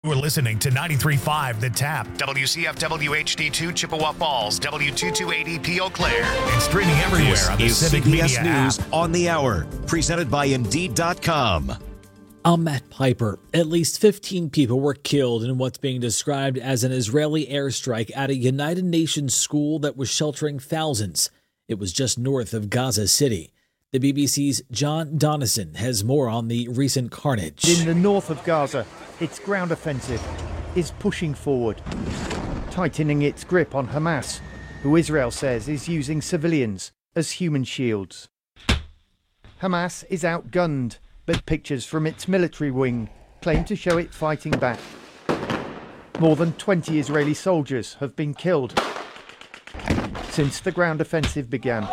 We're listening to 93.5 The Tap, WCFW HD2 Chippewa Falls, W228EP Eau Claire, and streaming everywhere on the Civic CBS Media News app. on the Hour, presented by Indeed.com. I'm Matt Piper. At least 15 people were killed in what's being described as an Israeli airstrike at a United Nations school that was sheltering thousands. It was just north of Gaza City. The BBC's John Donison has more on the recent carnage. In the north of Gaza, its ground offensive is pushing forward, tightening its grip on Hamas, who Israel says is using civilians as human shields. Hamas is outgunned, but pictures from its military wing claim to show it fighting back. More than 20 Israeli soldiers have been killed since the ground offensive began.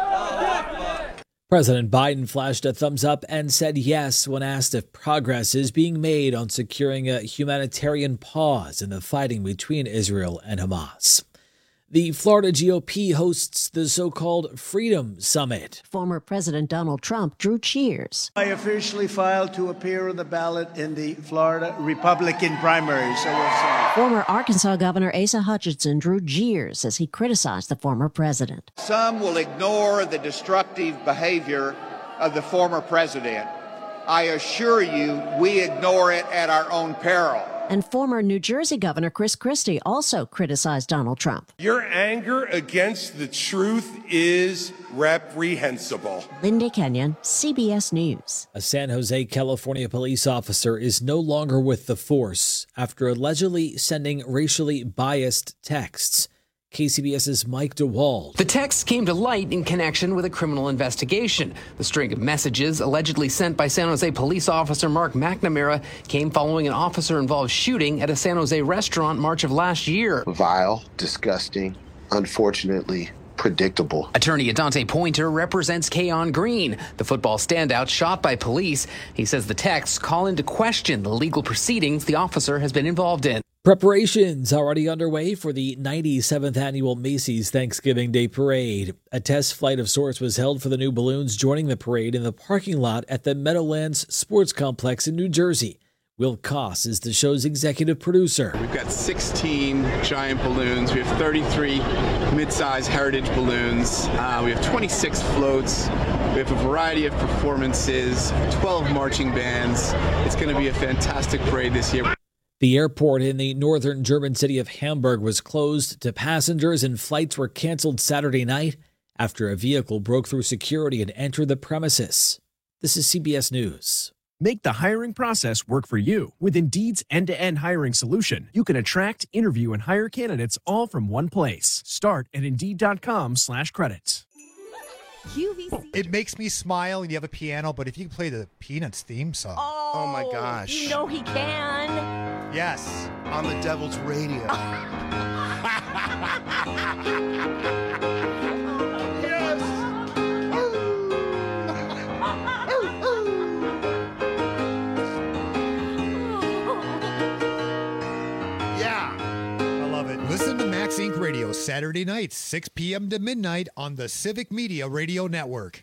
President Biden flashed a thumbs up and said yes when asked if progress is being made on securing a humanitarian pause in the fighting between Israel and Hamas. The Florida GOP hosts the so-called Freedom Summit. Former President Donald Trump drew cheers. I officially filed to appear on the ballot in the Florida Republican primary, so we'll see. Former Arkansas Governor Asa Hutchinson drew jeers as he criticized the former president. Some will ignore the destructive behavior of the former president. I assure you, we ignore it at our own peril. And former New Jersey Governor Chris Christie also criticized Donald Trump. Your anger against the truth is reprehensible. Linda Kenyon, CBS News. A San Jose, California police officer is no longer with the force after allegedly sending racially biased texts. KCBS's Mike DeWald. The texts came to light in connection with a criminal investigation. The string of messages allegedly sent by San Jose police officer Mark McNamara came following an officer-involved shooting at a San Jose restaurant March of last year. Vile, disgusting, unfortunately predictable. Attorney Adante Pointer represents Keon Green, the football standout shot by police. He says the texts call into question the legal proceedings the officer has been involved in. Preparations already underway for the 97th annual Macy's Thanksgiving Day Parade. A test flight of sorts was held for the new balloons joining the parade in the parking lot at the Meadowlands Sports Complex in New Jersey. Will Koss is the show's executive producer. We've got 16 giant balloons. We have 33 mid-size heritage balloons. We have 26 floats. We have a variety of performances, 12 marching bands. It's going to be a fantastic parade this year. The airport in the northern German city of Hamburg was closed to passengers and flights were canceled Saturday night after a vehicle broke through security and entered the premises. This is CBS News. Make the hiring process work for you. With Indeed's end-to-end hiring solution, you can attract, interview, and hire candidates all from one place. Start at Indeed.com/credits. QVC. It makes me smile and you have a piano, but if you can play the Peanuts theme song. Oh my gosh. You know he can. Yes. On the Devil's Radio. Listen to Max Inc. Radio Saturday nights, 6 p.m. to midnight on the Civic Media Radio Network.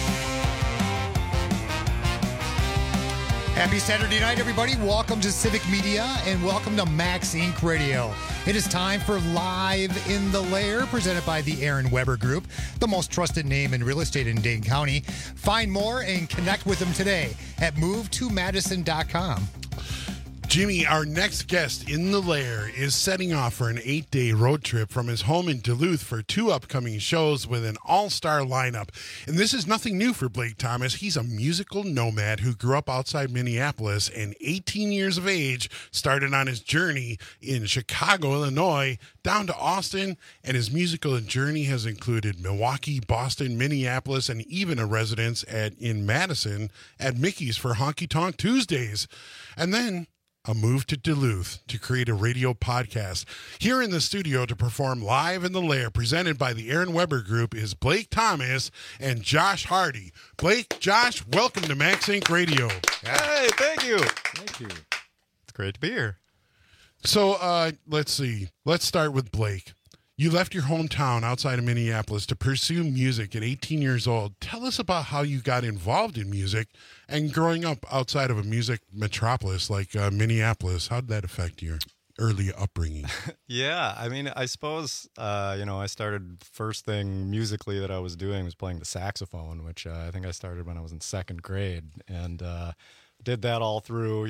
Happy Saturday night, everybody. Welcome to Civic Media and welcome to Max Inc. Radio. It is time for Live in the Lair, presented by the Aaron Weber Group, the most trusted name in real estate in Dane County. Find more and connect with them today at movetomadison.com. Jimmy, our next guest in the lair, is setting off for an 8-day road trip from his home in Duluth for 2 upcoming shows with an all-star lineup. And this is nothing new for Blake Thomas. He's a musical nomad who grew up outside Minneapolis and 18 years of age started on his journey in Chicago, Illinois, down to Austin. And his musical journey has included Milwaukee, Boston, Minneapolis, and even a residence in Madison at Mickey's for Honky Tonk Tuesdays. And then a move to Duluth to create a radio podcast. Here in the studio to perform Live in the Lair, presented by the Aaron Weber Group, is Blake Thomas and Josh Hardy. Blake, Josh, welcome to Max Inc. Radio. Hey, thank you. Thank you. It's great to be here. So let's see. Let's start with Blake. You left your hometown outside of Minneapolis to pursue music at 18 years old. Tell us about how you got involved in music and growing up outside of a music metropolis like Minneapolis. How did that affect your early upbringing? Yeah, I mean, I suppose, I started first thing musically that I was doing was playing the saxophone, which I think I started when I was in second grade, and did that all through,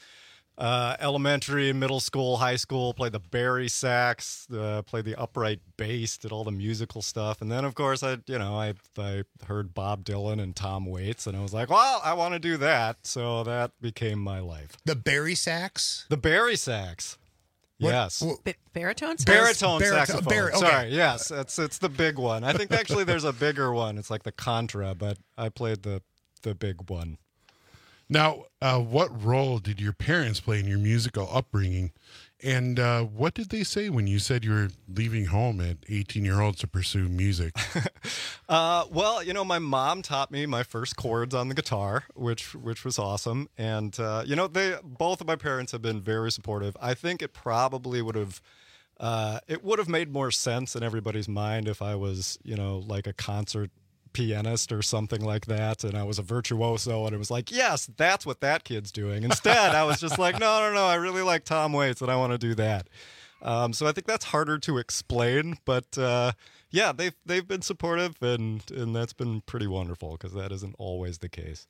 elementary, middle school, high school, played the bari sax, played the upright bass, did all the musical stuff. And then, of course, I heard Bob Dylan and Tom Waits, and I was like, well, I want to do that. So that became my life. The bari sax? The bari sax. Yes. Baritone sax? Baritone saxophone. Okay. Sorry, yes. It's the big one. I think actually there's a bigger one. It's like the contra, but I played the big one. Now, what role did your parents play in your musical upbringing? And what did they say when you said you were leaving home at 18-year-olds to pursue music? Well, my mom taught me my first chords on the guitar, which was awesome. And, both of my parents have been very supportive. I think it probably would have made more sense in everybody's mind if I was, like a concert pianist or something like that, and I was a virtuoso, and it was like, yes, that's what that kid's doing. Instead, I was just like, no, I really like Tom Waits, and I want to do that. So I think that's harder to explain, but yeah, they've been supportive, and that's been pretty wonderful because that isn't always the case.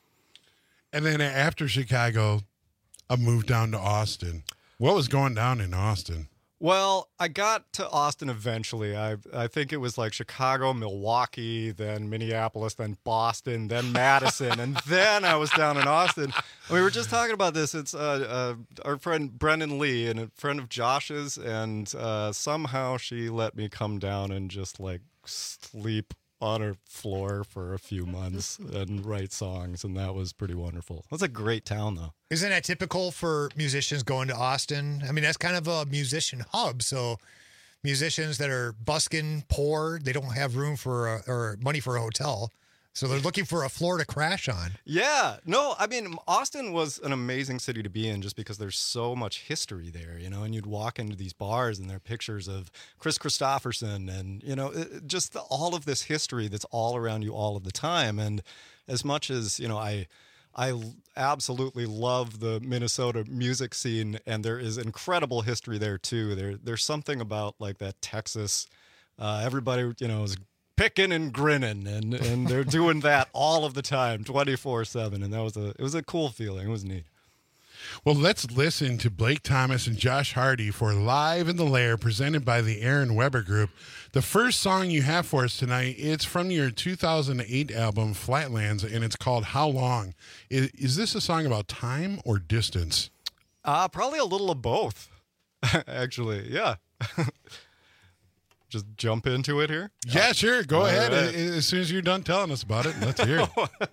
And then after Chicago, I moved down to Austin. What was going down in Austin? Well, I got to Austin eventually. I think it was like Chicago, Milwaukee, then Minneapolis, then Boston, then Madison, and then I was down in Austin. We were just talking about this. It's our friend Brendan Lee and a friend of Josh's, and somehow she let me come down and just like sleep on her floor for a few months and write songs, and that was pretty wonderful. That's a great town, though. Isn't that typical for musicians going to Austin? I mean, that's kind of a musician hub, so musicians that are busking poor, they don't have room for or money for a hotel, so they're looking for a floor to crash on. Yeah. No, I mean, Austin was an amazing city to be in just because there's so much history there, and you'd walk into these bars and there are pictures of Chris Christopherson and, just all of this history that's all around you all of the time. And as much as, I absolutely love the Minnesota music scene, and there is incredible history there too. There's something about like that Texas, everybody, is picking and grinning, and they're doing that all of the time, 24/7, and it was a cool feeling. It was neat. Well, let's listen to Blake Thomas and Josh Hardy for Live in the Lair, presented by the Aaron Weber Group. The first song you have for us tonight, it's from your 2008 album, Flatlands, and it's called How Long? Is this a song about time or distance? Probably a little of both, actually, yeah. Just jump into it here? Yeah, sure. Go ahead. Right. As soon as you're done telling us about it, let's hear it.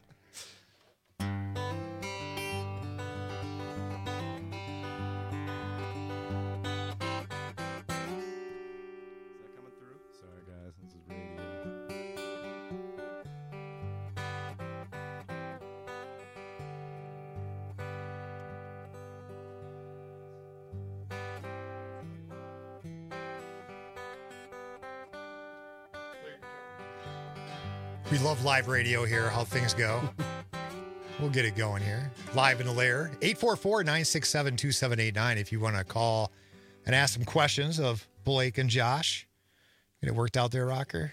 We love live radio here, how things go. We'll get it going here. Live in the Lair. 844-967-2789 if you want to call and ask some questions of Blake and Josh. Get it worked out there, Rocker?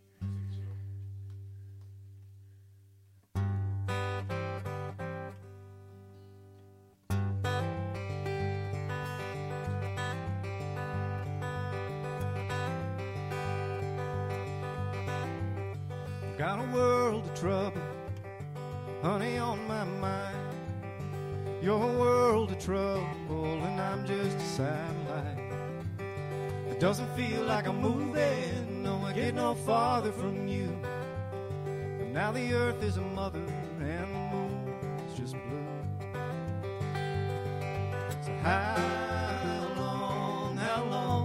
Got a world of trouble, honey, on my mind. You're a world of trouble, and I'm just a satellite. It doesn't feel like I'm moving, no, I get no farther from you. But now the earth is a mother, and the moon is just blue. So how long,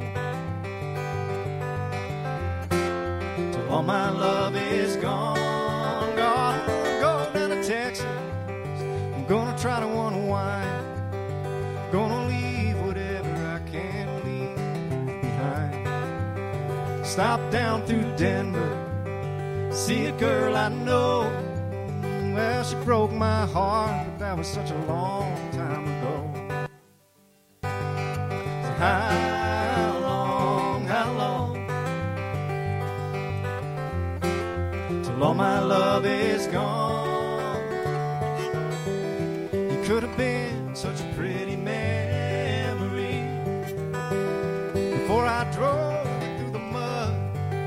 till all my love is gone, gone. Go down to Texas, I'm gonna try to unwind, gonna leave whatever I can leave behind. Stop down through Denver, see a girl I know. Well, she broke my heart, but that was such a long time ago. So how long, till all my love is gone? You could have been such a pretty memory before I drove through the mud.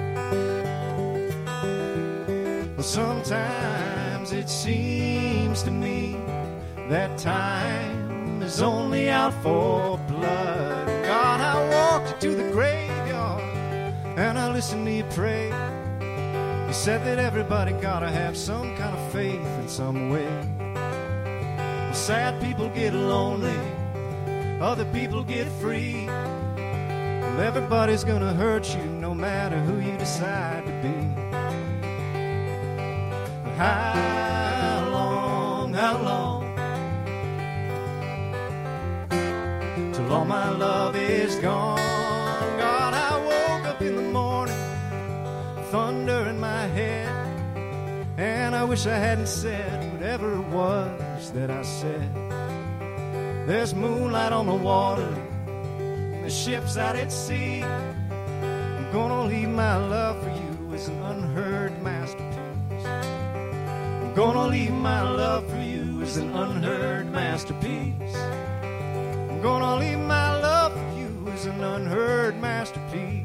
Well, sometimes it seems to me that time is only out for blood. God, I walked to the graveyard and I listened to you pray. You said that everybody gotta have some kind of faith in some way. Well, sad people get lonely, other people get free. Well, everybody's gonna hurt you no matter who you decide to be. How long, till all my love is gone? God, I woke up in the morning, thunder in my head, and I wish I hadn't said whatever it was that I said. There's moonlight on the water, and the ship's out at sea. I'm gonna leave my love for you as an unheard masterpiece. I'm gonna leave my love for you as an unheard masterpiece. I'm gonna leave my love for you as an unheard masterpiece.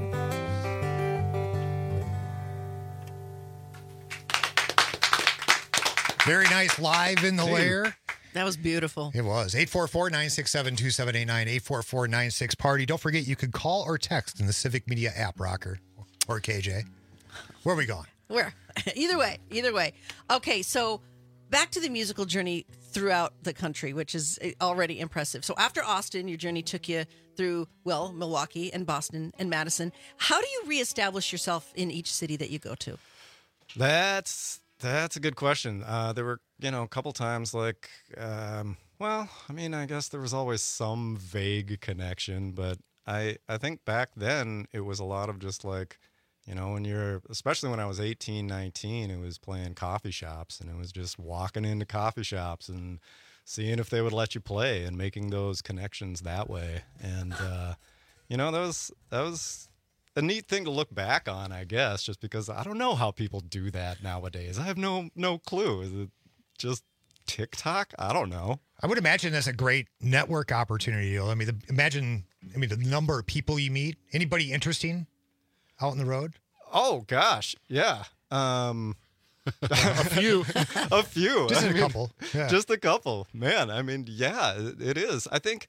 Very nice live in the lair. That was beautiful. It was. 844-967-2789, 844-96-PARTY. Don't forget, you could call or text in the Civic Media app, Rocker, or KJ. Where are we going? Where? Either way. Okay, so back to the musical journey throughout the country, which is already impressive. So after Austin, your journey took you through, well, Milwaukee and Boston and Madison. How do you reestablish yourself in each city that you go to? That's a good question. There were, a couple times like, well, I mean, I guess there was always some vague connection, but I think back then it was a lot of just like, especially when I was 18, 19, it was playing coffee shops, and it was just walking into coffee shops and seeing if they would let you play and making those connections that way. And, that was a neat thing to look back on, I guess, just because I don't know how people do that nowadays. I have no clue. Is it just TikTok? I don't know. I would imagine that's a great network opportunity. I mean, the number of people you meet. Anybody interesting out on the road? Oh gosh, yeah. A few. Just a couple. Yeah. Just a couple. Man, I mean, yeah, it is. I think,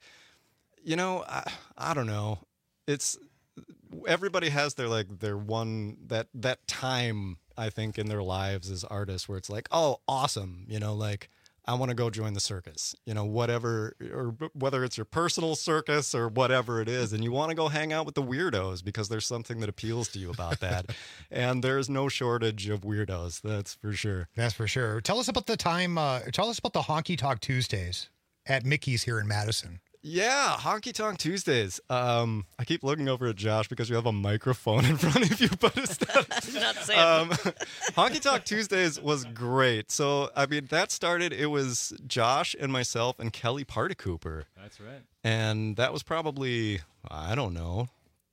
I don't know. It's everybody has their one that time, I think, in their lives as artists where it's like, oh, awesome, I want to go join the circus, whatever, or whether it's your personal circus or whatever it is, and you want to go hang out with the weirdos because there's something that appeals to you about that. And there's no shortage of weirdos, that's for sure. That's for sure. Tell us about the Honky Tonk Tuesdays at Mickey's here in Madison. Yeah, Honky Tonk Tuesdays. I keep looking over at Josh because you have a microphone in front of you, but it's not. Honky Tonk Tuesdays was great. So, I mean, that started, it was Josh and myself and Kelly Party Cooper. That's right. And that was probably, I don't know,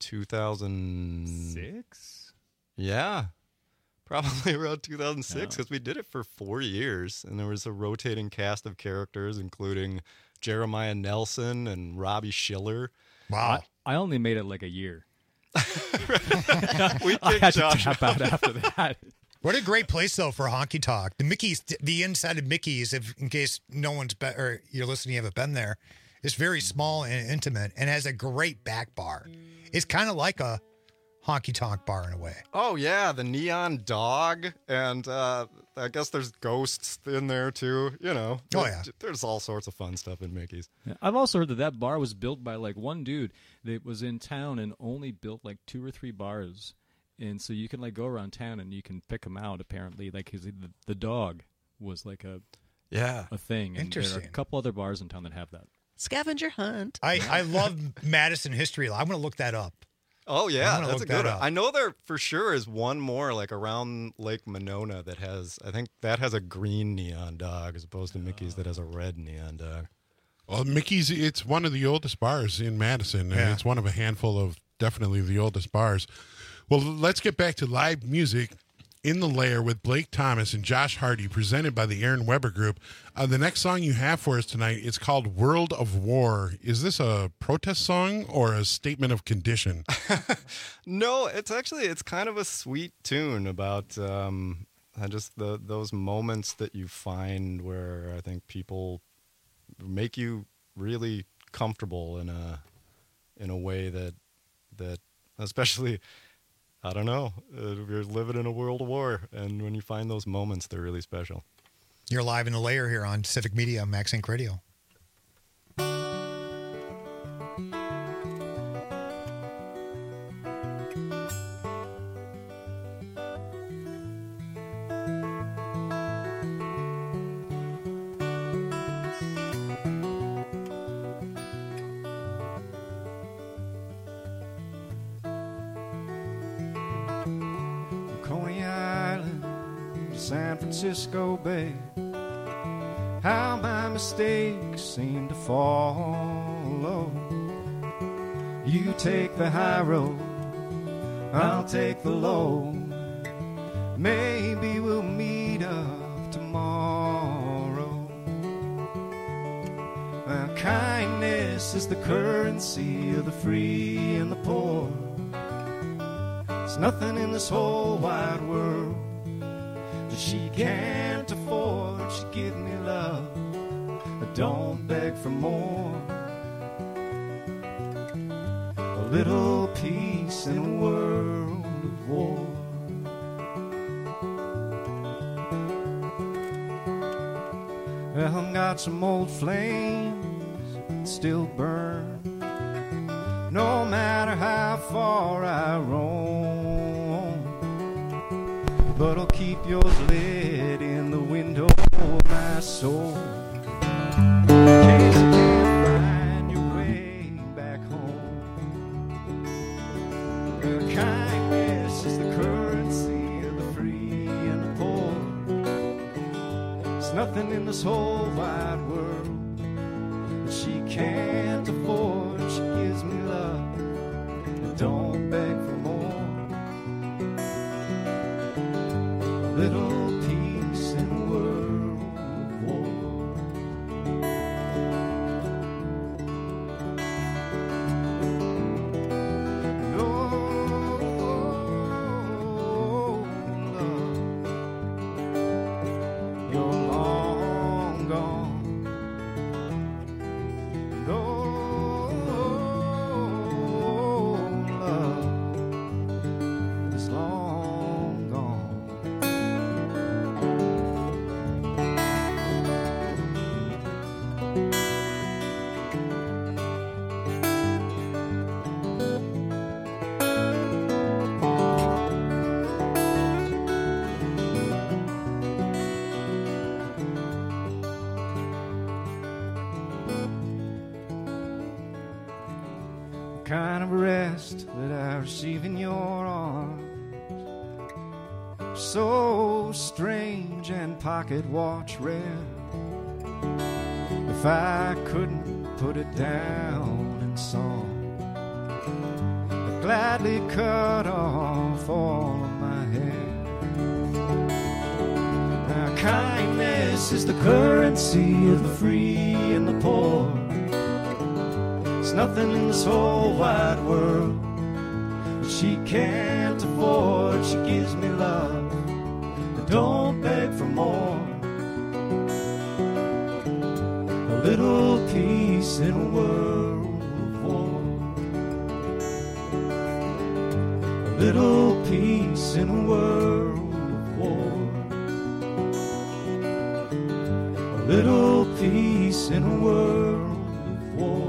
2006? Yeah. Probably around 2006 because we did it for 4 years. And there was a rotating cast of characters, including Jeremiah Nelson and Robbie Schiller. Wow. I only made it like a year. I had to tap out after that. What a great place, though, for Honky Tonk. The Mickey's, the inside of Mickey's, in case no one's been, or you're listening, you haven't been there, is very small and intimate and has a great back bar. It's kind of like a honky tonk bar in a way. Oh, yeah, the neon dog, and I guess there's ghosts in there, too, Oh, yeah. There's all sorts of fun stuff in Mickey's. Yeah, I've also heard that bar was built by, one dude that was in town and only built, 2 or 3 bars. And so you can, go around town and you can pick them out, apparently. The dog was, a thing. And Interesting. there are a couple other bars in town that have that. Scavenger hunt. I love Madison history. I'm going to look that up. Oh yeah, I'm gonna that's a look good that one. up. I know there for sure is one more like around Lake Monona that has. I think that has a green neon dog as opposed to Mickey's that has a red neon dog. Well, Mickey's, it's one of the oldest bars in Madison. And it's one of a handful of definitely the oldest bars. Well, let's get back to live music in the Lair with Blake Thomas and Josh Hardy, presented by the Aaron Weber Group. The next song you have for us tonight is called World of War. Is this a protest song or a statement of condition? No, it's kind of a sweet tune about just those moments that you find where I think people make you really comfortable in a way that especially, I don't know, you're living in a world of war, and when you find those moments, they're really special. You're live in the Lair here on Civic Media, Max Inc. Radio. Coney Island, San Francisco Bay, how my mistakes seem to follow. You take the high road, I'll take the low. Maybe we'll meet up tomorrow. Kindness is the currency of the free and the poor. There's nothing in this whole wide world that she can't afford. She give me love, but don't beg for more. A little peace in a world of war. Well, I've got some old flames that still burn, no matter how far I roam. But I'll keep yours lit in the window of my soul, in case you can't find your way back home. Well, kindness is the currency of the free and the poor. There's nothing in this whole wide world that she can't afford. She gives me love, but don't beg for more. A little peace in a world of war. And love, you're long gone. And love is long gone. The kind of rest that I receive in your arms, so strange and pocket watch rare. If I couldn't put it down in song, I'd gladly cut off all of my hair. Now kindness is the currency of the free and the poor. There's nothing in this whole wide world that she can't afford. She gives me love, but don't beg for more. A little peace in a world of war. A little peace in a world of war. A little peace in a world of war.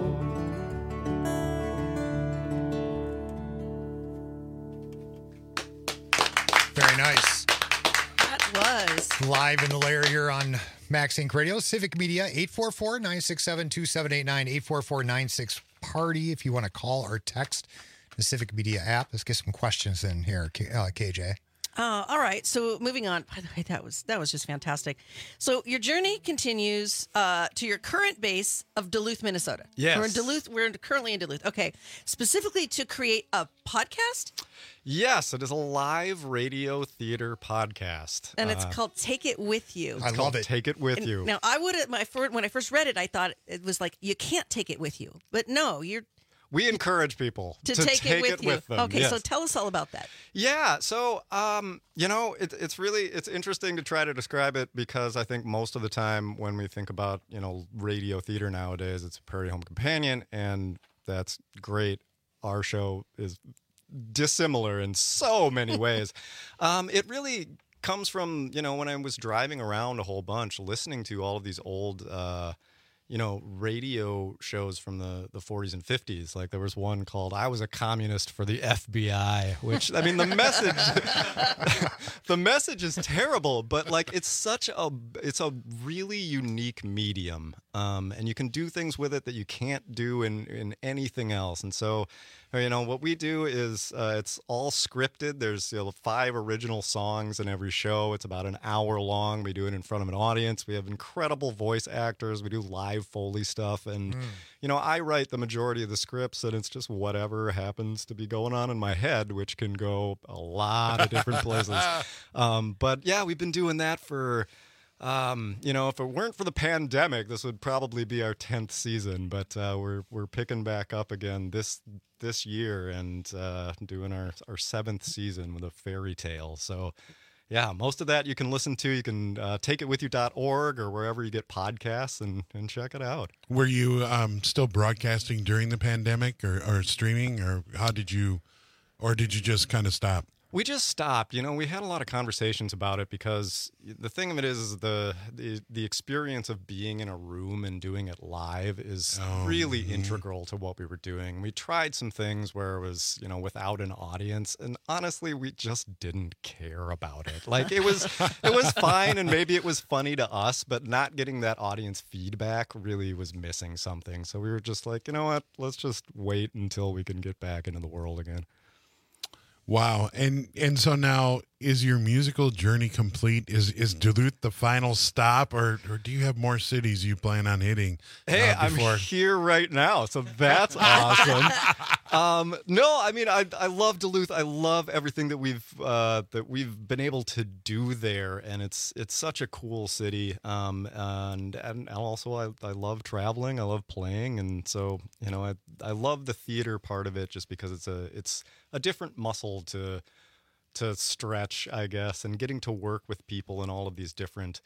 Very nice. That was. Live in the Lair here on Max Inc. Radio, Civic Media, 844-967-2789, 844-96-PARTY if you want to call or text the Civic Media app. Let's get some questions in here, KJ. All right. So moving on. By the way, that was just fantastic. So your journey continues to your current base of Duluth, Minnesota. Yes. We're in Duluth. We're currently in Duluth. Okay. Specifically to create a podcast. Yes, it is a live radio theater podcast, And it's called Take It With You. I love it. Take It With And You. Now, when I first read it, I thought it was like you can't take it with you, but no, We encourage people to take it with you. them. Okay, yes. so tell us all about that. Yeah, so it's interesting to try to describe it because I think most of the time when we think about radio theater nowadays, it's Prairie Home Companion, and that's great. Our show is dissimilar in so many ways. It really comes from when I was driving around a whole bunch, listening to all of these old radio shows from the 40s and 50s. Like there was one called "I Was a Communist for the FBI," which I mean the message is terrible, but like it's a really unique medium, and you can do things with it that you can't do in anything else. And so what we do is it's all scripted. There's 5 original songs in every show. It's about an hour long. We do it in front of an audience. We have incredible voice actors. We do live Foley stuff. And, I write the majority of the scripts, and it's just whatever happens to be going on in my head, which can go a lot of different places. But yeah, we've been doing that for... if it weren't for the pandemic, this would probably be our 10th season. But we're picking back up again this year and doing our 7th season with a fairy tale. So, yeah, most of that you can listen to. You can takeitwithyou.org or wherever you get podcasts and check it out. Were you still broadcasting during the pandemic or streaming, or did you just kind of stop? We just stopped. We had a lot of conversations about it because the thing of it is the experience of being in a room and doing it live is really integral to what we were doing. We tried some things where it was, without an audience, and honestly, we just didn't care about it. Like it was fine, and maybe it was funny to us, but not getting that audience feedback really was missing something. So we were just like, you know what? Let's just wait until we can get back into the world again. Wow. And so now, is your musical journey complete? Is Duluth the final stop, or do you have more cities you plan on hitting? Hey, I'm here right now, so that's awesome. No, I mean, I love Duluth. I love everything that we've been able to do there, and it's such a cool city. And also I love traveling. I love playing, and so I love the theater part of it just because it's a different muscle to stretch, I guess, and getting to work with people in all of these different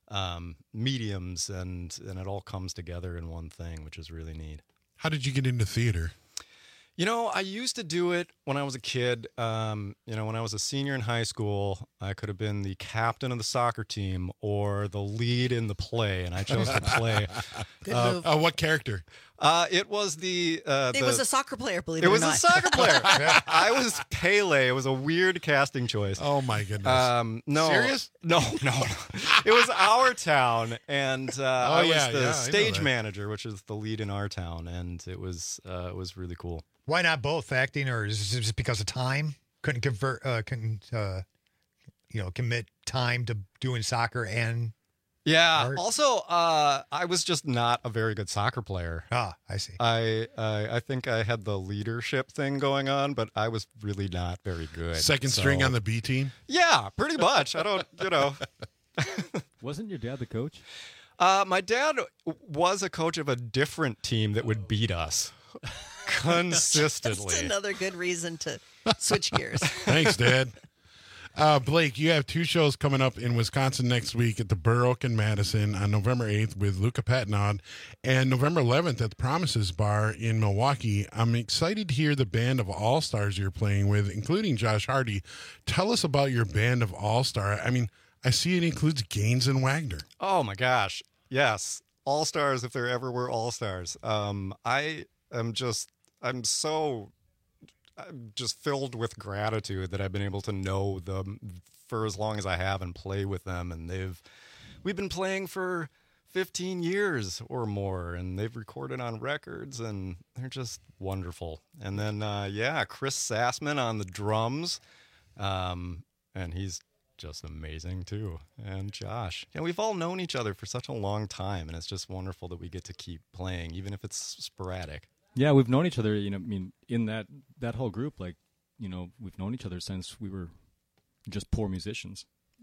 mediums, and it all comes together in one thing, which is really neat. How did you get into theater? I used to do it when I was a kid. When I was a senior in high school, I could have been the captain of the soccer team or the lead in the play, and I chose to play. Good move. What character? It was it was a soccer player, believe it or not. It was a soccer player. I was Pele. It was a weird casting choice. Oh, my goodness. No. Serious? No. It was our town, and I was the stage manager, which is the lead in our town, and it was really cool. Why not both, acting, or is it just because of time? Couldn't commit time to doing soccer and art? Also, I was just not a very good soccer player. Ah, I see. I think I had the leadership thing going on, but I was really not very good. Second string on the B team? Yeah, pretty much. I don't, Wasn't your dad the coach? My dad was a coach of a different team that would beat us consistently. That's another good reason to switch gears. Thanks, Dad. Blake, you have 2 shows coming up in Wisconsin next week at the Burr Oak in Madison on November 8th with Luca Patnaud, and November 11th at the Promises Bar in Milwaukee. I'm excited to hear the band of all-stars you're playing with, including Josh Hardy. Tell us about your band of all-star. I mean, I see it includes Gaines and Wagner. Oh, my gosh. Yes. All-stars if there ever were all-stars. I'm just filled with gratitude that I've been able to know them for as long as I have and play with them. And we've been playing for 15 years or more, and they've recorded on records, and they're just wonderful. And then, Chris Sassman on the drums, and he's just amazing too. And Josh. We've all known each other for such a long time, and it's just wonderful that we get to keep playing, even if it's sporadic. Yeah, we've known each other, in that whole group, we've known each other since we were just poor musicians.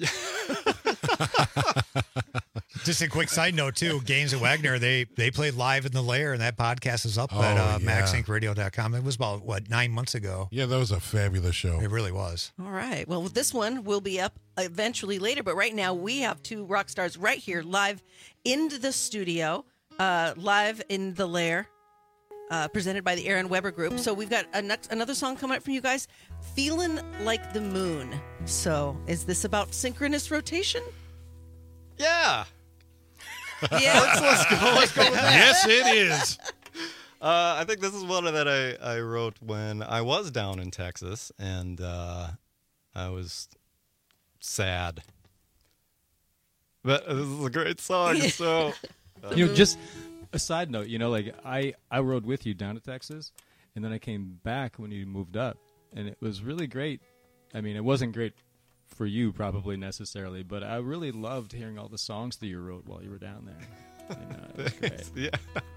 Just a quick side note, too. Gaines and Wagner, they played live in the Lair, and that podcast is up at MaxIncRadio.com. It was about, 9 months ago? Yeah, that was a fabulous show. It really was. All right. Well, this one will be up eventually later, but right now we have two rock stars right here live in the studio, live in the Lair, presented by the Aaron Weber Group. So we've got another song coming up from you guys, Feeling Like the Moon. So is this about synchronous rotation? Yeah. Yeah. Let's go with that. Yes, it is. I think this is one that I wrote when I was down in Texas, and I was sad. But this is a great song. So, just a side note, I rode with you down to Texas, and then I came back when you moved up, and it was really great. I mean, it wasn't great for you probably necessarily, but I really loved hearing all the songs that you wrote while you were down there. It was great. Yeah.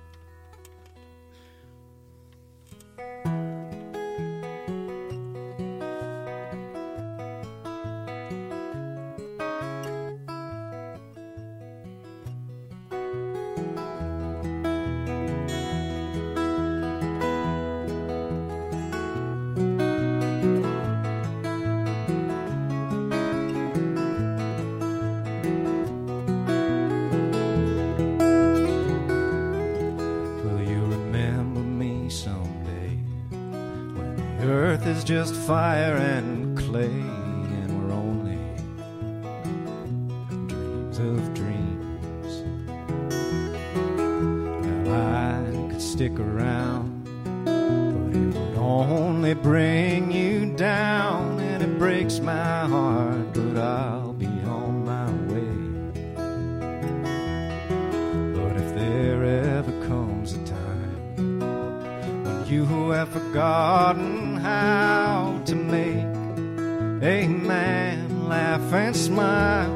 Just fire and clay, and we're only dreams of dreams. Now I could stick around, but it would only bring you down, and it breaks my heart, but I'll be on my way. But if there ever comes a time when you have forgotten how to make a man laugh and smile,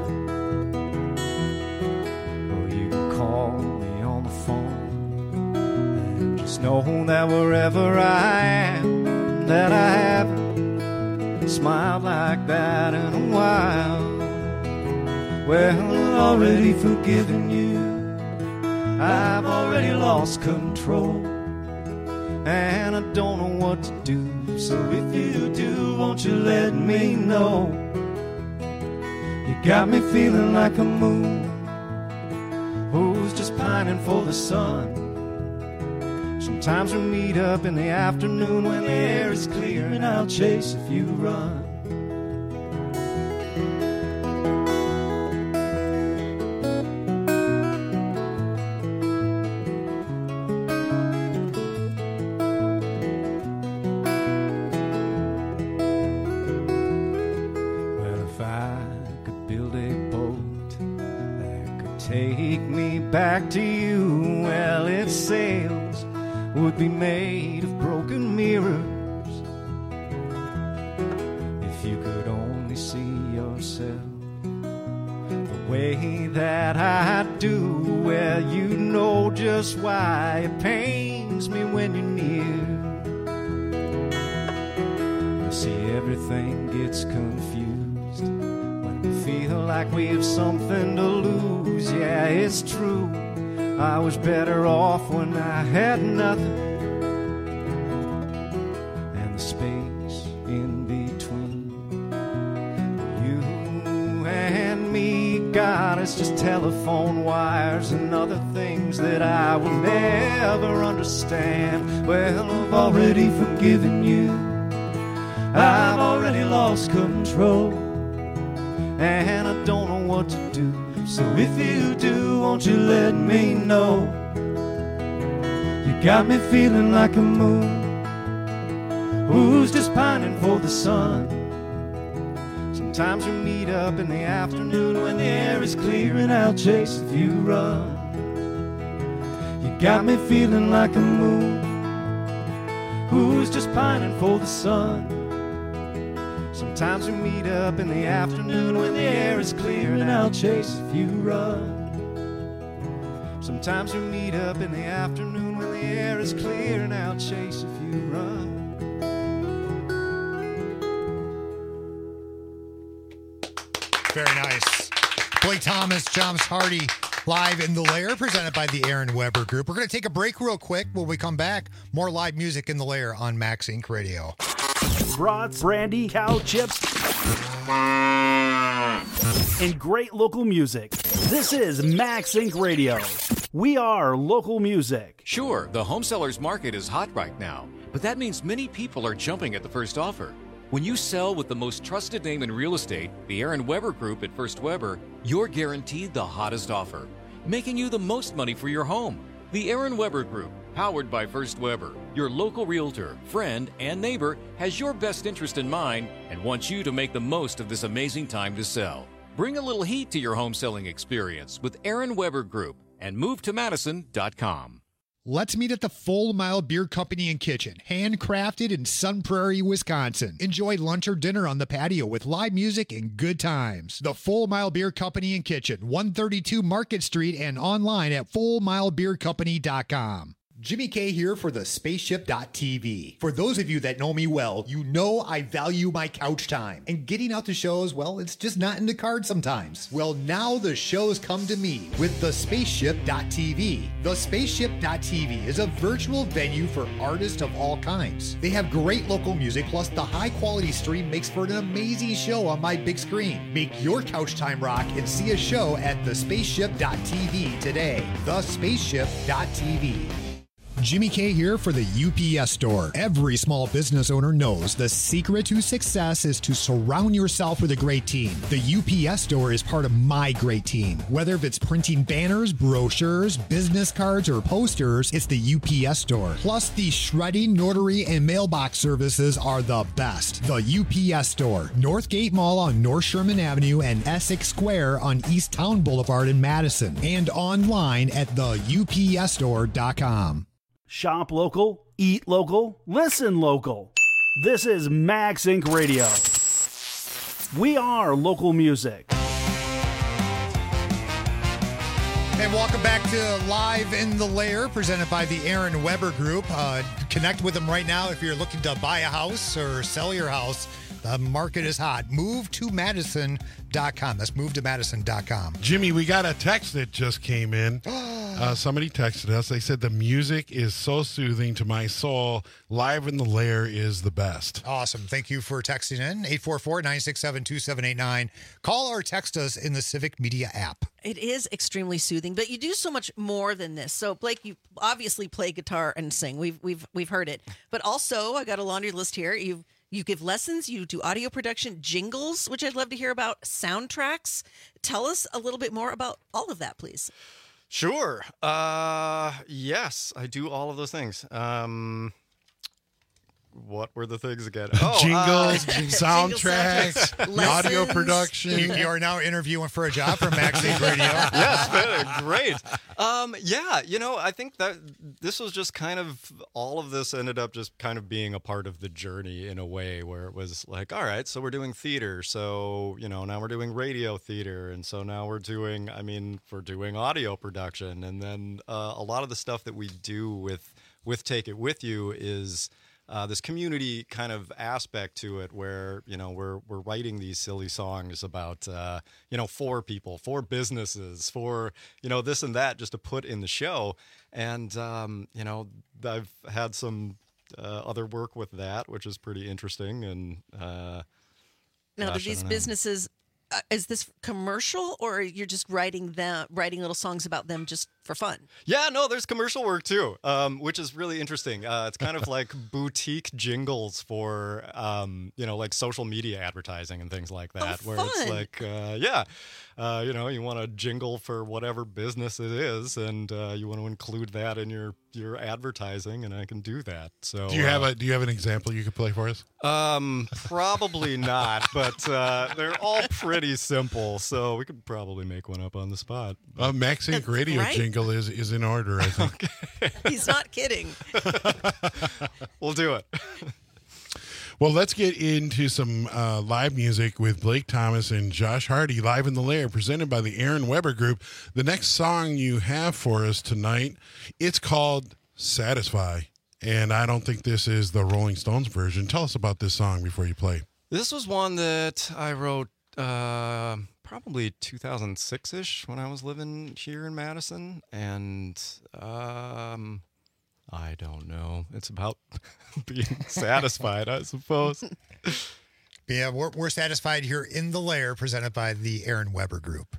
or you can call me on the phone, and just know that wherever I am, that I haven't smiled like that in a while. Well, I've already forgiven you, I've already lost control, and I don't know what to do. So if you do, won't you let me know? You got me feeling like a moon who's just pining for the sun. Sometimes we meet up in the afternoon when the air is clear, and I'll chase if you run. Back to you, well, its sails would be made of broken mirrors. If you could only see yourself the way that I do, well, you know just why it pains me when you're near. You see, everything gets confused when we feel like we have something to lose. Yeah, it's true, I was better off when I had nothing, and the space in between you and me, God, it's just telephone wires and other things that I will never understand. Well, I've already forgiven you, I've already lost control, and I don't know what to do. So if you do, won't you let me know? You got me feeling like a moon who's just pining for the sun. Sometimes we meet up in the afternoon when the air is clear, and I'll chase if you run. got me feeling like a moon who's just pining for the sun. Sometimes we meet up in the afternoon when the air is clear and I'll chase a few runs. Sometimes we meet up in the afternoon when the air is clear and I'll chase a few runs. Very nice. Blake Thomas, James Hardy, live in the Lair, presented by the Aaron Weber Group. We're going to take a break real quick. When we come back, more live music in the Lair on Max Inc. Radio. Brats, brandy, cow chips, and great local music. This is Max Inc. Radio. We are local music. Sure, the home sellers market is hot right now, but that means many people are jumping at the first offer. When you sell with the most trusted name in real estate, the Aaron Weber Group at First Weber, you're guaranteed the hottest offer, making you the most money for your home. The Aaron Weber Group, powered by First Weber, your local realtor, friend, and neighbor, has your best interest in mind and wants you to make the most of this amazing time to sell. Bring a little heat to your home selling experience with Aaron Weber Group and MoveToMadison.com. Let's meet at the Full Mile Beer Company and Kitchen, handcrafted in Sun Prairie, Wisconsin. Enjoy lunch or dinner on the patio with live music and good times. The Full Mile Beer Company and Kitchen, 132 Market Street, and online at FullMileBeerCompany.com. Jimmy K here for the Spaceship.tv. For those of you that know me well, you know I value my couch time. And getting out to shows, well, it's just not in the cards sometimes. Well, now the shows come to me with the Spaceship.tv. The Spaceship.tv is a virtual venue for artists of all kinds. They have great local music, plus the high-quality stream makes for an amazing show on my big screen. Make your couch time rock and see a show at the Spaceship.tv today. The Spaceship.tv. Jimmy K here for the UPS Store. Every small business owner knows the secret to success is to surround yourself with a great team. The UPS Store is part of my great team. Whether it's printing banners, brochures, business cards, or posters, it's the UPS Store. Plus, the shredding, notary, and mailbox services are the best. The UPS Store, Northgate Mall on North Sherman Avenue and Essex Square on East Town Boulevard in Madison, and online at theupsstore.com. Shop local, eat local, listen local. This is Max Inc. Radio. We are local music. And welcome back to Live in the Lair, presented by the Aaron Weber Group. Connect with them right now if you're looking to buy a house or sell your house. The market is hot. MoveToMadison.com. That's MoveToMadison.com. Jimmy, we got a text that just came in. Somebody texted us. They said the music is so soothing to my soul. Live in the Lair is the best. Awesome. Thank you for texting in. 844-967-2789. Call or text us in the Civic Media app. It is extremely soothing, but you do so much more than this. So, Blake, you obviously play guitar and sing. We've heard it. But also, I got a laundry list here. You give lessons, you do audio production, jingles, which I'd love to hear about, soundtracks. Tell us a little bit more about all of that, please. Sure. Yes, I do all of those things. What were the things again? Jingles, soundtracks, audio production. You are now interviewing for a job for Max Inc. Radio. Yes, great. Yeah, I think that this was just kind of, all of this ended up just kind of being a part of the journey in a way where it was like, all right, so we're doing theater. So, now we're doing radio theater. And so now we're doing audio production. And then a lot of the stuff that we do with Take It With You is this community kind of aspect to it where, we're writing these silly songs about, for people, for businesses, for, this and that just to put in the show. And, I've had some other work with that, which is pretty interesting. And now, do these businesses, is this commercial, or you're just writing little songs about them just for fun? Yeah, no, there's commercial work too, which is really interesting. It's kind of like boutique jingles for, like social media advertising and things like that, where it's like, you want a jingle for whatever business it is, and you want to include that in your advertising, and I can do that. So, do you have an example you could play for us? Probably not, but they're all pretty simple, so we could probably make one up on the spot. Max Inc. Radio jingle cycle is in order, I think. He's not kidding. We'll do it. Well, let's get into some live music with Blake Thomas and Josh Hardy, live in the Lair, presented by the Aaron Weber Group. The next song you have for us tonight, it's called Satisfy, and I don't think this is the Rolling Stones version. Tell us about this song before you play. This was one that I wrote probably 2006-ish when I was living here in Madison, and I don't know. It's about being satisfied, I suppose. Yeah, we're satisfied here in the Lair, presented by the Aaron Weber Group.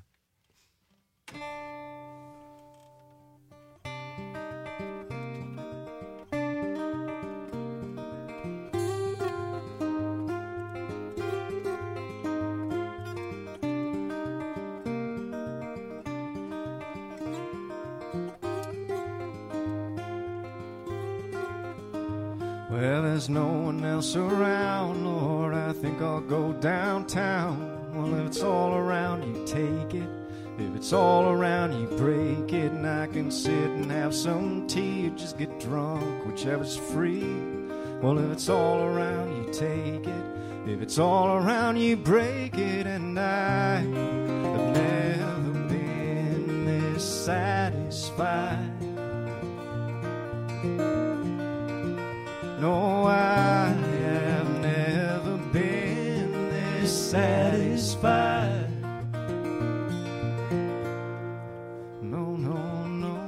Well, there's no one else around, Lord, I think I'll go downtown. Well, if it's all around, you take it. If it's all around, you break it. And I can sit and have some tea or just get drunk, whichever's free. Well, if it's all around, you take it. If it's all around, you break it. And I have never been this satisfied. No, I have never been this satisfied. No, no, no.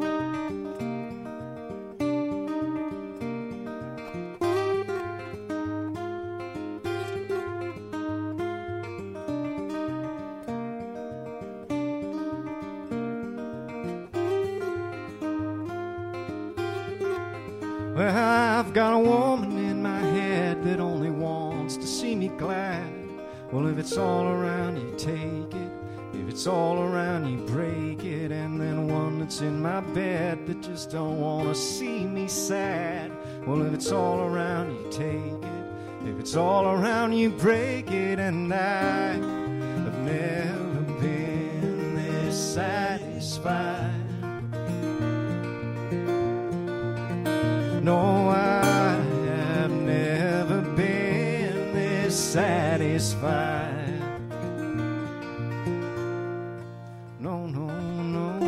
Well, I've got a woman in my head that only wants to see me glad. Well, if it's all around, you take it. If it's all around, you break it. And then one that's in my bed that just don't want to see me sad. Well, if it's all around, you take it. If it's all around, you break it. And I have never been this satisfied. No, I have never been this satisfied. No, no, no.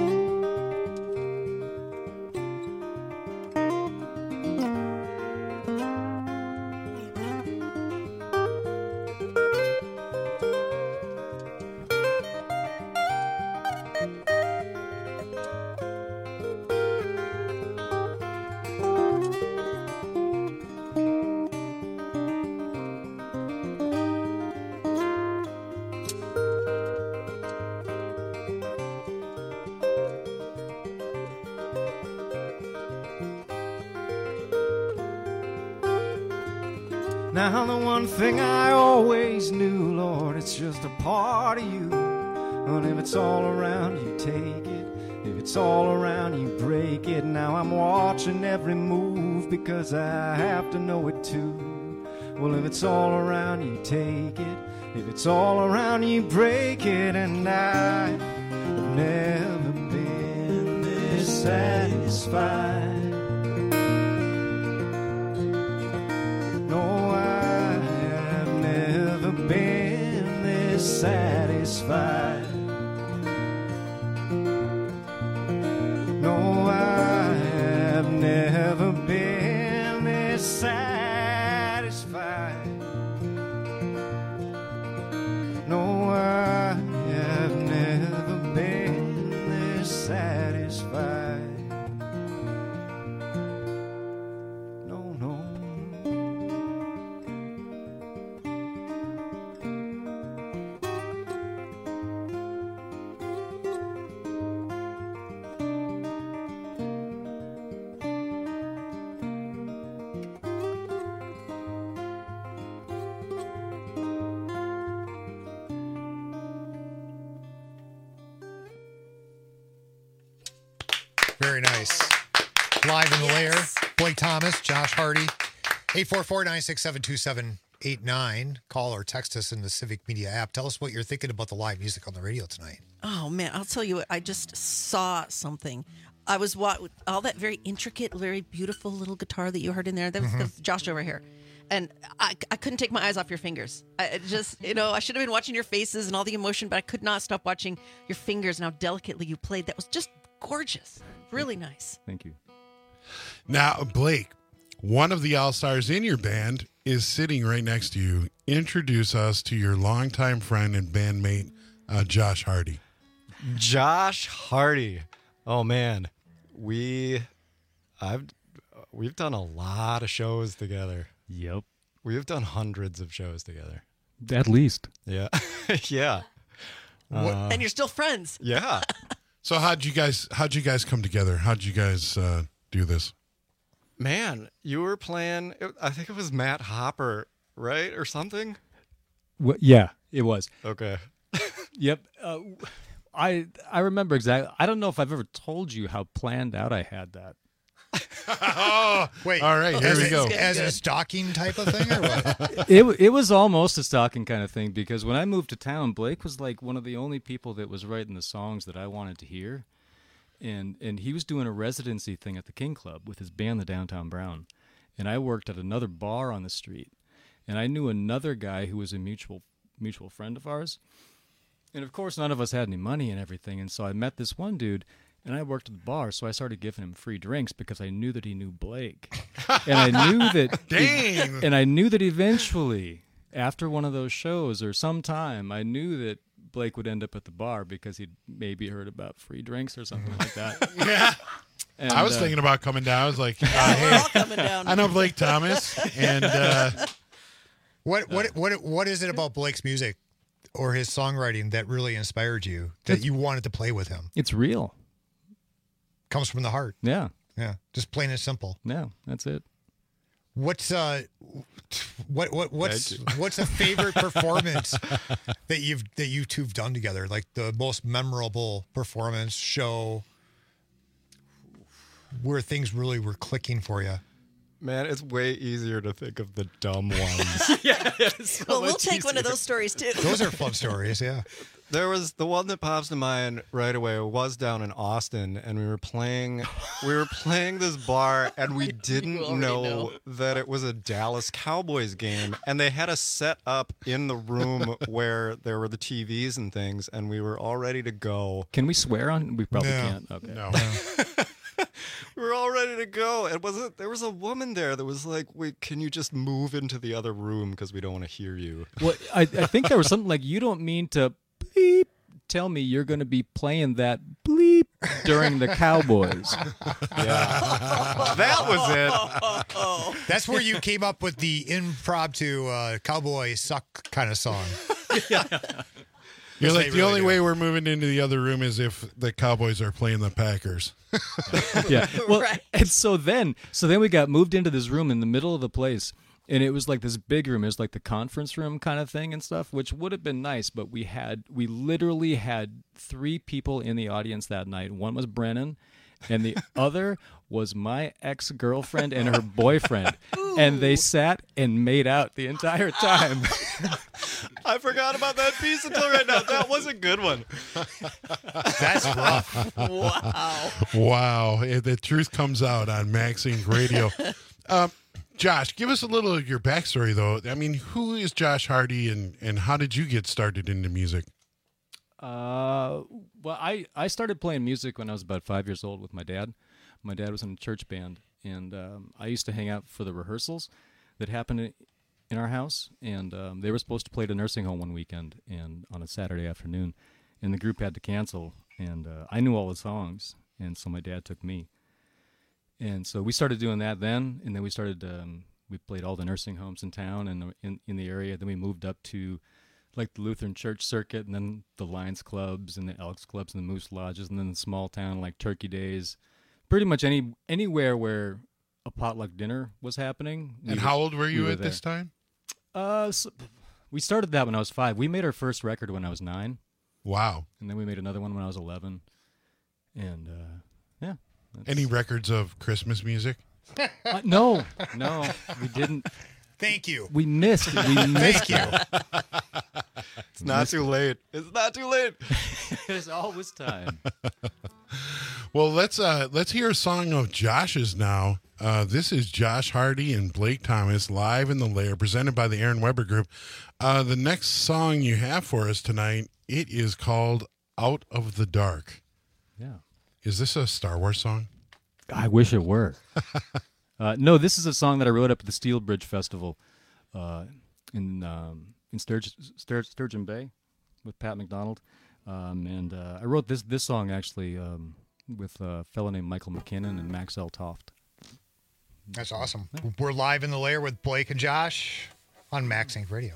Now the one thing I always knew, Lord, it's just a part of you. And if it's all around, you take it. If it's all around, you break it. Now I'm watching every move because I have to know it too. Well, if it's all around, you take it. If it's all around, you break it. And I have never been this satisfied. No, I have never been this satisfied. No, I have never been this satisfied. No, I have never been this satisfied. No, no. Very nice. Live in the Lair, Blake Thomas, Josh Hardy, 844-967-27 888-989. Call or text us in the Civic Media app. Tell us what you're thinking about the live music on the radio tonight. Oh, man, I'll tell you what. I just saw something. I was all that very intricate, very beautiful little guitar that you heard in there. That was Josh over here. And I couldn't take my eyes off your fingers. I just, I should have been watching your faces and all the emotion, but I could not stop watching your fingers and how delicately you played. That was just gorgeous. Really nice. Thank you. Now, Blake, one of the all-stars in your band is sitting right next to you. Introduce us to your longtime friend and bandmate, Josh Hardy. Josh Hardy. Oh, man. We've done a lot of shows together. Yep. We've done hundreds of shows together. At least. Yeah. Yeah. And you're still friends. Yeah. So how'd you guys come together? How'd you guys do this? Man, you were playing, I think it was Matt Hopper, right? Or something? Yeah, it was. Okay. Yep. I remember exactly. I don't know if I've ever told you how planned out I had that. Oh, wait. All right, here we go. As a stalking type of thing, or what? It was almost a stalking kind of thing, because when I moved to town, Blake was like one of the only people that was writing the songs that I wanted to hear. And he was doing a residency thing at the King Club with his band, the Downtown Brown. And I worked at another bar on the street. And I knew another guy who was a mutual friend of ours. And, of course, none of us had any money and everything. And so I met this one dude, and I worked at the bar. So I started giving him free drinks because I knew that he knew Blake. And I knew that... Dang! And I knew that eventually, after one of those shows or sometime, I knew that Blake would end up at the bar because he'd maybe heard about free drinks or something like that. Yeah. And, I was thinking about coming down. I was like, hey, coming down. I know Blake Thomas. And what is it about Blake's music or his songwriting that really inspired you, that you wanted to play with him? It's real. Comes from the heart. Yeah. Yeah. Just plain and simple. Yeah, that's it. What's a favorite performance that you two've done together? Like the most memorable performance, show, where things really were clicking for you? Man, it's way easier to think of the dumb ones. Yeah, it's well, we'll take one of those stories too. Those are fun stories, yeah. There was the one that pops to mind right away. It was down in Austin, and we were playing this bar, and we didn't know that it was a Dallas Cowboys game, and they had us set up in the room where there were the TVs and things, and we were all ready to go. Can we swear on? We probably can't. Okay. No. We were all ready to go. There was a woman there that was like, "Wait, can you just move into the other room because we don't want to hear you?" Well, I think there was something like, "You don't mean to bleep tell me you're going to be playing that bleep during the Cowboys." Yeah, that was it. That's where you came up with the impromptu cowboy suck kind of song. Yeah. You're like, the only way we're moving into the other room is if the Cowboys are playing the Packers. Yeah. Well, right. And so then we got moved into this room in the middle of the place, and it was like this big room. It was like the conference room kind of thing and stuff, which would have been nice, but we literally had 3 people in the audience that night. One was Brennan, and the other was my ex-girlfriend and her boyfriend. Ooh. And they sat and made out the entire time. I forgot about that piece until right now. That was a good one. That's rough. Wow. Wow. The truth comes out on Max Inc. Radio. Josh, give us a little of your backstory, though. I mean, who is Josh Hardy, and how did you get started into music? Well, I started playing music when I was about 5 years old with my dad. My dad was in a church band, and I used to hang out for the rehearsals that happened in our house. And they were supposed to play at a nursing home one weekend and on a Saturday afternoon, and the group had to cancel. And I knew all the songs, and so my dad took me. And so we started doing that then, and then we started. We played all the nursing homes in town and in the area. Then we moved up to like the Lutheran Church Circuit, and then the Lions Clubs and the Elks Clubs and the Moose Lodges, and then the small town like Turkey Days. Pretty much anywhere where a potluck dinner was happening. And how old were you at this time? So we started that when I was 5. We made our first record when I was 9. Wow. And then we made another one when I was 11. And yeah. Any records of Christmas music? No, we didn't. Thank you. We missed it. We missed you. It's not too late. It's not too late. There's always time. Well, let's hear a song of Josh's now. This is Josh Hardy and Blake Thomas live in the Lair, presented by the Aaron Weber Group. The next song you have for us tonight, it is called Out of the Dark. Yeah. Is this a Star Wars song? I wish it were. No, this is a song that I wrote up at the Steel Bridge Festival in Sturgeon Bay with Pat McDonald. And I wrote this song actually with a fellow named Michael McKinnon and Max L. Toft. That's awesome. We're live in the Lair with Blake and Josh on Max Inc. Radio.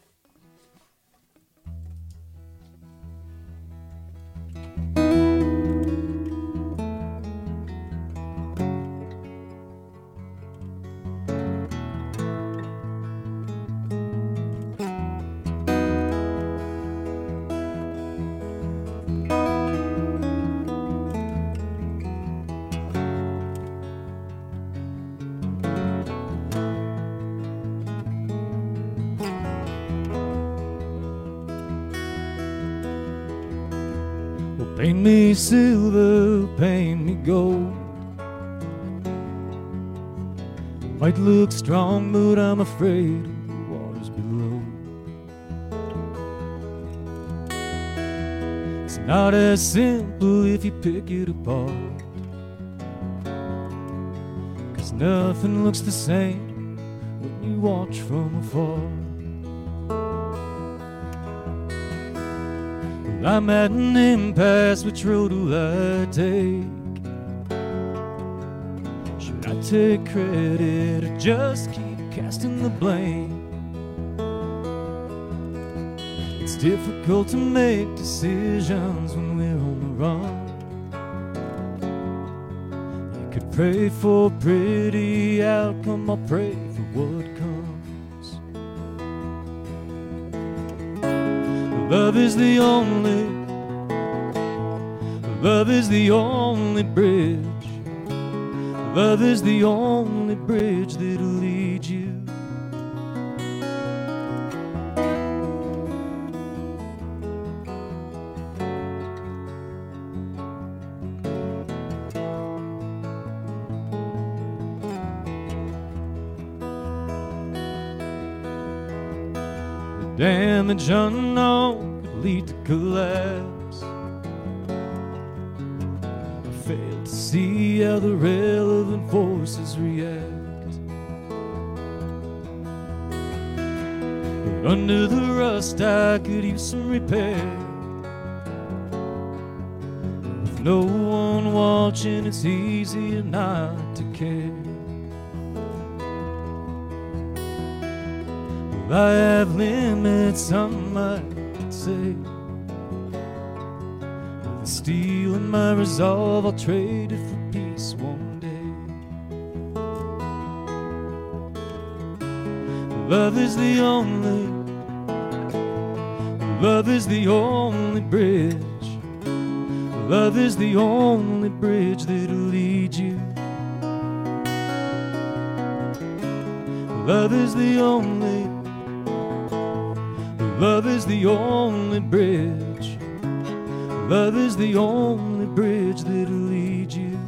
Paint me silver, paint me gold. Might look strong, but I'm afraid of the waters below. It's not as simple if you pick it apart, 'cause nothing looks the same when you watch from afar. I'm at an impasse, which road will I take? Should I take credit or just keep casting the blame? It's difficult to make decisions when we're on the run. You could pray for a pretty outcome, I'll pray for what comes. Love is the only bridge. Love is the only bridge that'll lead you. The damage unknown could lead to collapse. I fail to see how the relevant forces react. But under the rust I could use some repair. With no one watching, it's easier not to care. Well, I have limits, some might say. With the steel in my resolve, I'll trade it for peace one day. Love is the only bridge. Love is the only bridge that'll lead you. Love is the only bridge. Love is the only bridge that'll lead you.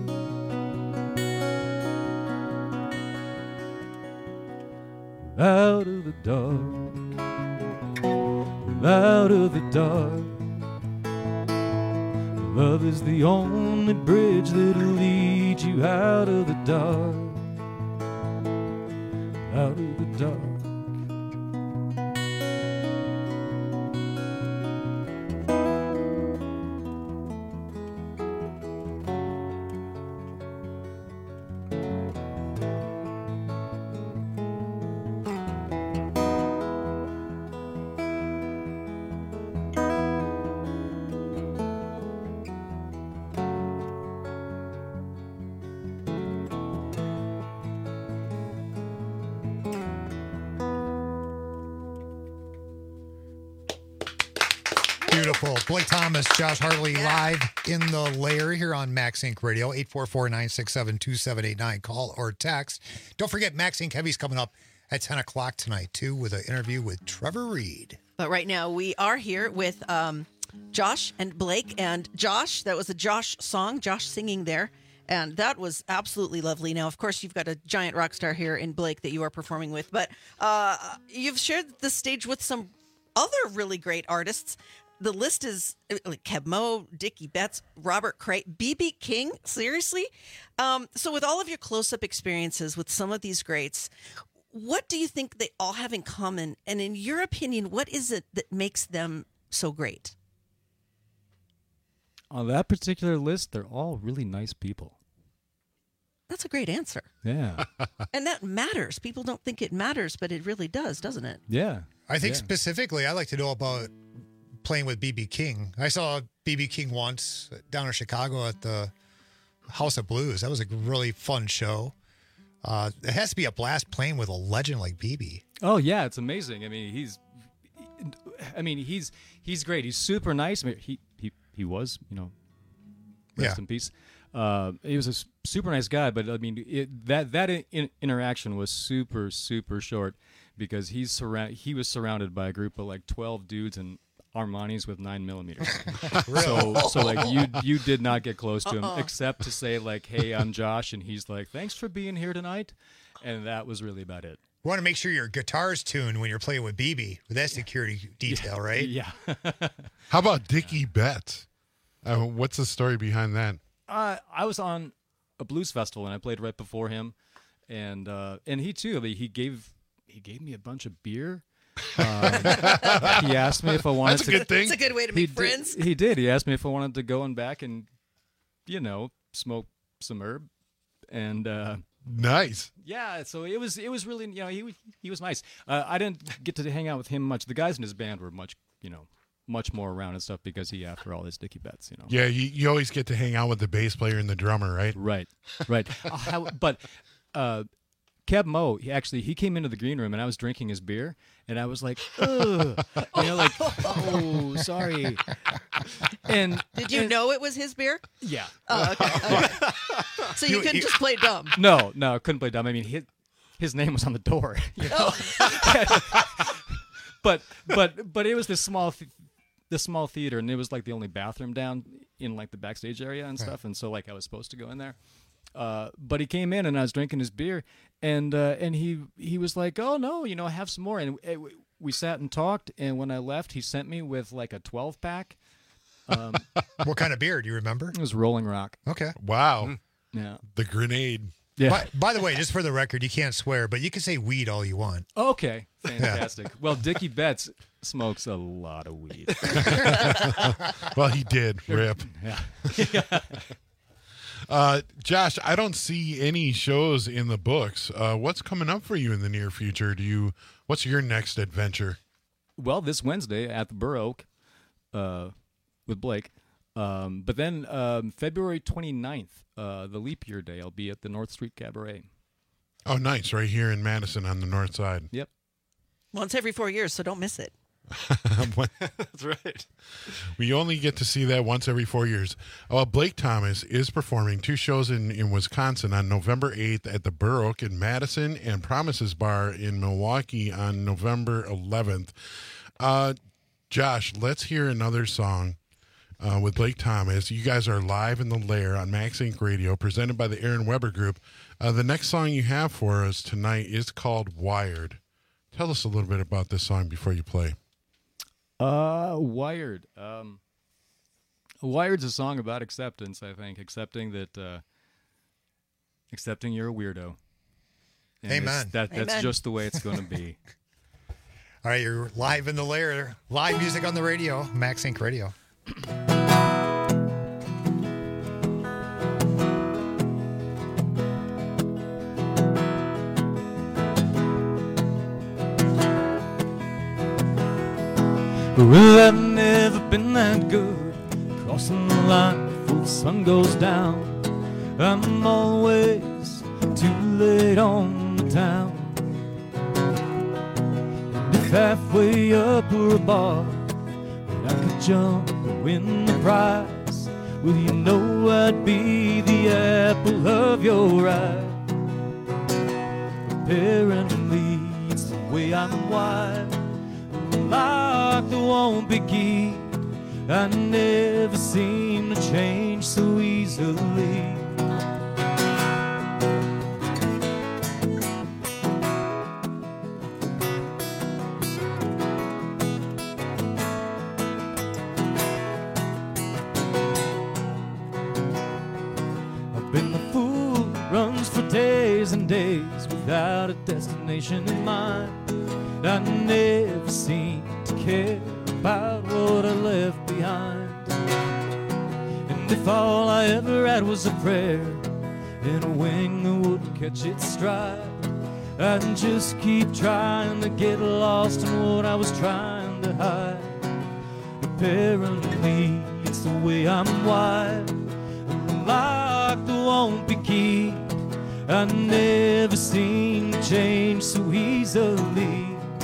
Out of the dark, out of the dark. Love is the only bridge that'll lead you out of the dark, out of the dark. Beautiful. Blake Thomas, Josh Hartley, live in the Lair here on Max Inc. Radio, 844-967-2789. Call or text. Don't forget, Max Inc. Heavy's coming up at 10 o'clock tonight, too, with an interview with Trevor Reed. But right now we are here with Josh and Blake. And Josh, that was a Josh song, Josh singing there. And that was absolutely lovely. Now, of course, you've got a giant rock star here in Blake that you are performing with. But you've shared the stage with some other really great artists. The list is like Keb Mo, Dickie Betts, Robert Cray, B.B. King. Seriously? So with all of your close-up experiences with some of these greats, what do you think they all have in common? And in your opinion, what is it that makes them so great? On that particular list, they're all really nice people. That's a great answer. Yeah. And that matters. People don't think it matters, but it really does, doesn't it? Yeah. I think specifically, I'd like to know about playing with B.B. King. I saw B.B. King once down in Chicago at the House of Blues. That was a really fun show. It has to be a blast playing with a legend like B.B. Oh yeah, it's amazing. I mean, he's great. He's super nice. I mean, he was, rest in peace. He was a super nice guy, but I mean, that interaction was super, super short because he was surrounded by a group of like 12 dudes and Armanis with 9mm. So like you did not get close to him except to say like, "Hey, I'm Josh," and he's like, "Thanks for being here tonight," and that was really about it. You want to make sure your guitar's tuned when you're playing with BB with that security detail, right? Yeah. How about Dickie Betts? What's the story behind that? I was on a blues festival and I played right before him, and he too. I mean, he gave me a bunch of beer. He asked me if I wanted. That's a good thing. It's a good way to make friends. He did. He asked me if I wanted to go and back and, smoke some herb, and nice. Yeah, so it was really he was nice. I didn't get to hang out with him much. The guys in his band were much more around and stuff because he, after all, is Dickie Betts. Yeah, you always get to hang out with the bass player and the drummer, right? Right. But Keb Mo, he came into the green room and I was drinking his beer and I was like, ugh, oh, sorry. And did you know it was his beer? Yeah. Oh, okay. So you couldn't just play dumb. No, I couldn't play dumb. I mean, his name was on the door. But it was this small theater, and it was like the only bathroom down in like the backstage area and stuff, and so like I was supposed to go in there. But he came in and I was drinking his beer, and he was like, "Oh no, have some more." And we sat and talked, and when I left, he sent me with like a 12-pack. What kind of beer? Do you remember? It was Rolling Rock. Okay. Wow. Yeah. The grenade. Yeah. By the way, just for the record, you can't swear, but you can say weed all you want. Okay. Fantastic. Yeah. Well, Dickie Betts smokes a lot of weed. Well, he did. Rip. Yeah. Josh, I don't see any shows in the books. What's coming up for you in the near future? What's your next adventure? Well, this Wednesday at the Burr Oak with Blake. But then February 29th, the leap year day, I'll be at the North Street Cabaret. Oh, nice. Right here in Madison on the north side. Yep. Once every 4 years, so don't miss it. That's right. We only get to see that once every 4 years. Blake Thomas is performing 2 shows in Wisconsin on November 8th at the Burr Oak in Madison and Promises Bar in Milwaukee on November 11th. Josh, let's hear another song with Blake Thomas. You guys are live in the Lair on Max Inc. Radio, presented by the Aaron Weber Group. The next song you have for us tonight is called Wired. Tell us a little bit about this song before you play. Wired. Wired's a song about acceptance, I think. Accepting you're a weirdo. And Amen. That's just the way it's going to be. All right, you're live in the Lair. Live music on the radio, Max Inc. Radio. Well, I've never been that good crossing the line before the sun goes down. I'm always too late on the town. And if halfway up were a bar and I could jump and win the prize, well, you know I'd be the apple of your eye. Apparently way I'm wild. A lock that won't be keyed. I never seem to change so easily. I've been the fool that runs for days and days without a destination in mind. I never seem to care about what I left behind. And if all I ever had was a prayer and a wing that wouldn't catch its stride, I'd just keep trying to get lost in what I was trying to hide. Apparently it's the way I'm wired. I'm a lock that won't be keyed. I never seem to change so easily.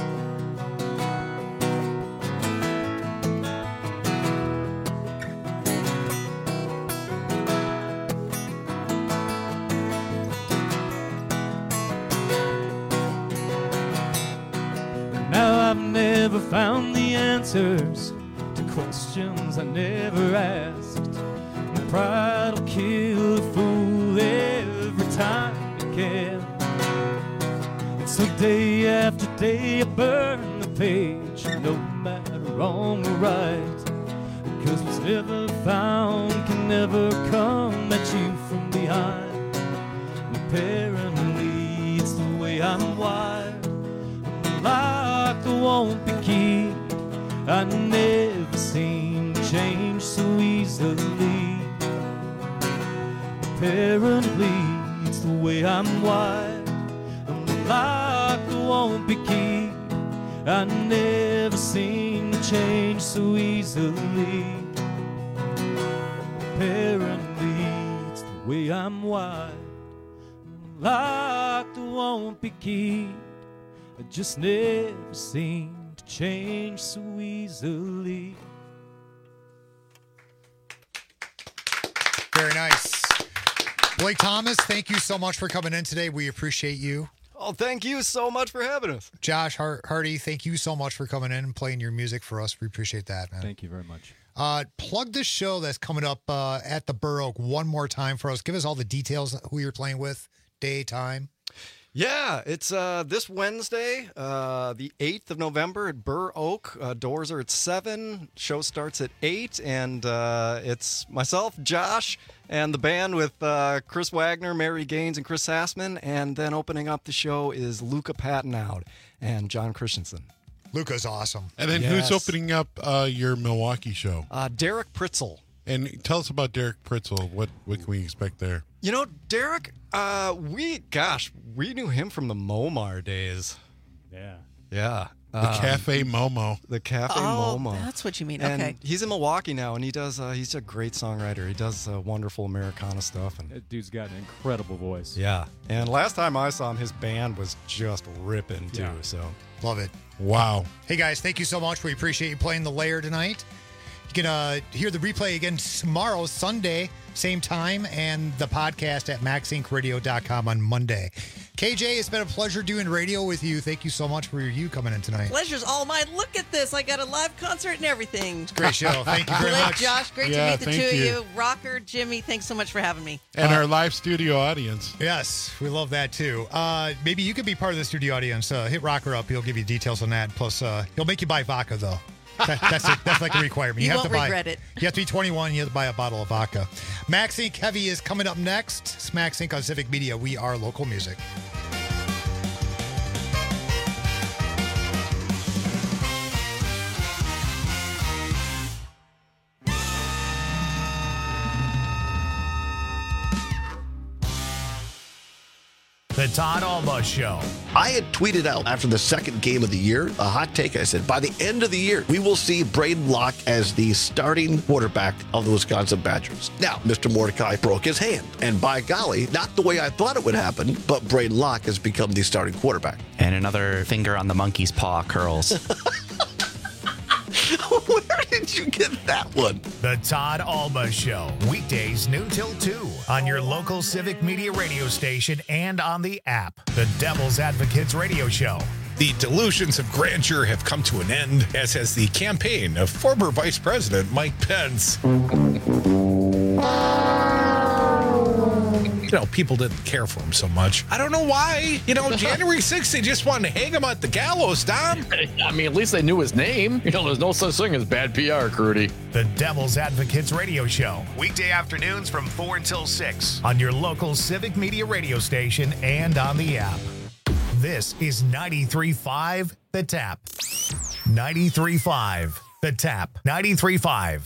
Now I've never found the answers to questions I never asked. And pride will kill a fool every time it can. And so day after day I burn the page, no matter wrong or right. Because what's never found can never come at you from behind. And apparently it's the way I'm wired. I'm a lock that won't be keyed. I never seem to change so easily. Apparently it's the way I'm wired. I'm a lock that won't be keyed. I never seem to change so easily. Apparently it's the way I'm wired. I'm a lock that won't be keyed. I just never seem to change so easily. Very nice. Blake Thomas, thank you so much for coming in today. We appreciate you. Oh, thank you so much for having us. Josh Hardy, thank you so much for coming in and playing your music for us. We appreciate that, man. Thank you very much. Plug this show that's coming up at the Burr Oak one more time for us. Give us all the details, who you're playing with, day, time. Yeah, it's this Wednesday, the 8th of November at Burr Oak. Doors are at 7, show starts at 8, and it's myself, Josh, and the band with Chris Wagner, Mary Gaines, and Chris Sassman, and then opening up the show is Luca Patinoud and John Christensen. Luca's awesome. And then who's opening up your Milwaukee show? Derek Pritzel. And tell us about Derek Pritzel. What can we expect there? You know, Derek, we knew him from the Momar days. Yeah. Yeah. The Cafe Momo. The Cafe Oh, Momo. that's what you mean. And Okay. he's in Milwaukee now, and he's a great songwriter. He does wonderful Americana stuff. And That dude's got an incredible voice. yeah. And last time I saw him, his band was just ripping, too. Yeah. So Love it. Wow. Hey, guys, thank you so much. We appreciate you playing the Lair tonight. You can hear the replay again tomorrow, Sunday, same time, and the podcast at maxincradio.com on Monday. KJ, it's been a pleasure doing radio with you. Thank you so much for you coming in tonight. Pleasure's all mine. Look at this. I got a live concert and everything. Great show. Thank you very Blake, much. Josh, great to Yeah, meet the thank two of you. you. Rocker, Jimmy, thanks so much for having me. And our live studio audience. Yes, we love that too. Maybe you could be part of the studio audience. Hit Rocker up. He'll give you details on that. Plus, he'll make you buy vodka, though. That's like a requirement. You have won't to buy, regret it. You have to be 21. You have to buy a bottle of vodka. Max Inc. Heavy is coming up next. It's Max Inc. on Civic Media. We are local music. The Todd Alba Show. I had tweeted out after the second game of the year, a hot take. I said, by the end of the year, we will see Braden Locke as the starting quarterback of the Wisconsin Badgers. Now, Mr. Mordecai broke his hand. And by golly, not the way I thought it would happen, but Braden Locke has become the starting quarterback. And another finger on the monkey's paw curls. Where did you get that one? The Todd Alba Show. Weekdays noon till 2 on your local Civic Media radio station and on the app. The Devil's Advocates Radio Show. The delusions of grandeur have come to an end, as has the campaign of former Vice President Mike Pence. You know, people didn't care for him so much. I don't know why. You know, January 6th, they just wanted to hang him at the gallows, Dom. I mean, at least they knew his name. You know, there's no such thing as bad PR, Crudy. The Devil's Advocates Radio Show, weekday afternoons from 4 until 6 on your local Civic Media radio station and on the app. This is 93.5 The Tap. 93.5 The Tap. 93.5